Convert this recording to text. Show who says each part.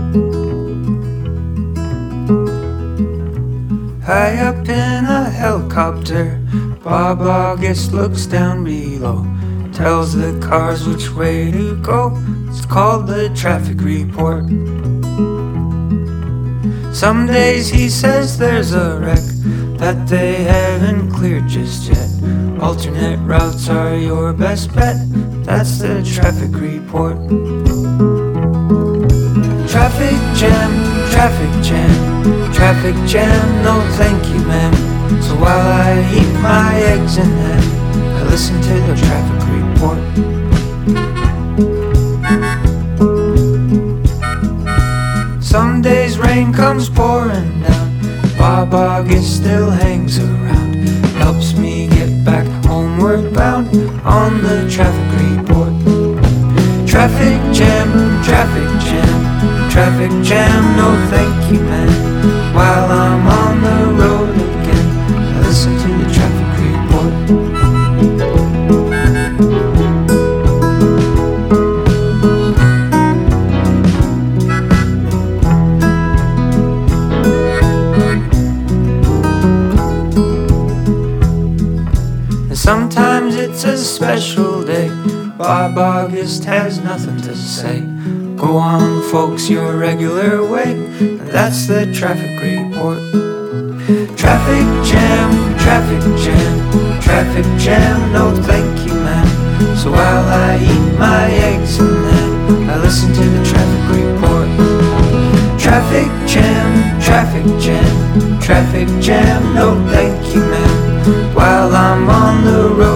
Speaker 1: High up in a helicopter, Bob August looks down below, tells the cars which way to go. It's called the traffic report. Some days he says there's a wreck that they haven't cleared just yet. Alternate routes are your best bet. That's the traffic report. Traffic jam, traffic jam, traffic jam, no thank you ma'am. So while I eat my eggs and ham, I listen to the traffic report. Some days rain comes pouring down, Bob August still hangs around, helps me get back homeward bound on the traffic report. Traffic jam, traffic jam, traffic jam, no thank you man. While I'm on the road again, I listen to the traffic report. And sometimes it's a special day, Bob August has nothing to say. Go on, folks, your regular way. That's the traffic report. Traffic jam, traffic jam, traffic jam, no thank you, ma'am. So while I eat my eggs and ham, I listen to the traffic report. Traffic jam, traffic jam, traffic jam, no thank you, ma'am. While I'm on the road